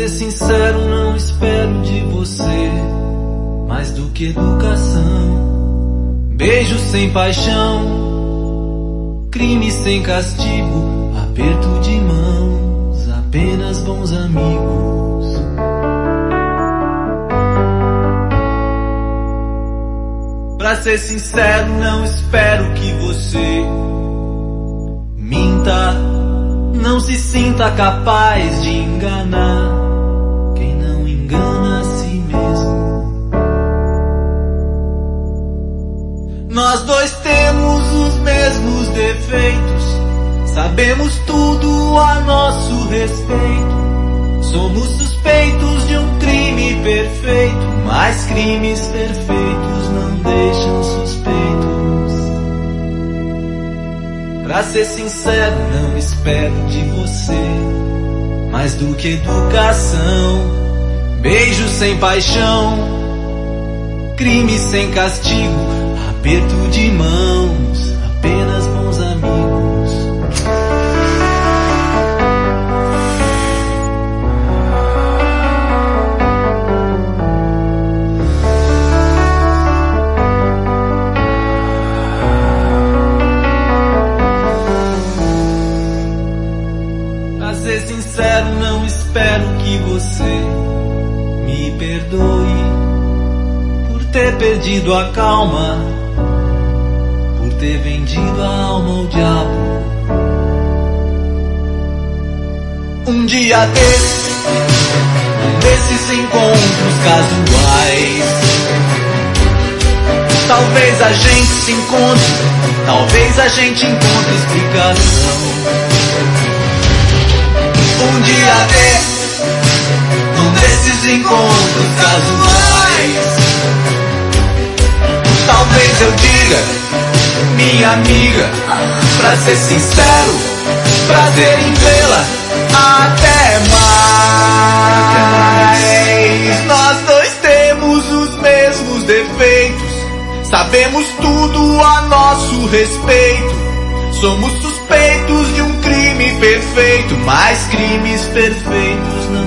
ser sincero, não espero de você mais do que educação. Beijo sem paixão, crime sem castigo, aperto de mãos, apenas bons amigos. Pra ser sincero, não espero que você minta, não se sinta capaz de enganar quem não engana a si mesmo. Nós dois temos os mesmos defeitos, sabemos tudo a nosso respeito. Somos suspeitos de um crime perfeito, mas crimes perfeitos não deixam suspeitos. Pra ser sincero, não espero de você mais do que educação. Beijo sem paixão, crime sem castigo, aperto de mãos, apenas bons amigos. Pra ser sincero, não espero que você me perdoe por ter perdido a calma, por ter vendido a alma ao diabo. Um dia desses encontros casuais, talvez a gente se encontre, talvez a gente encontre explicação. Um dia desses encontros casuais, talvez eu diga, minha amiga, pra ser sincero, prazer em vê-la, até mais. Nós dois temos os mesmos defeitos, sabemos tudo a nosso respeito. Somos suspeitos de um crime perfeito, mas crimes perfeitos não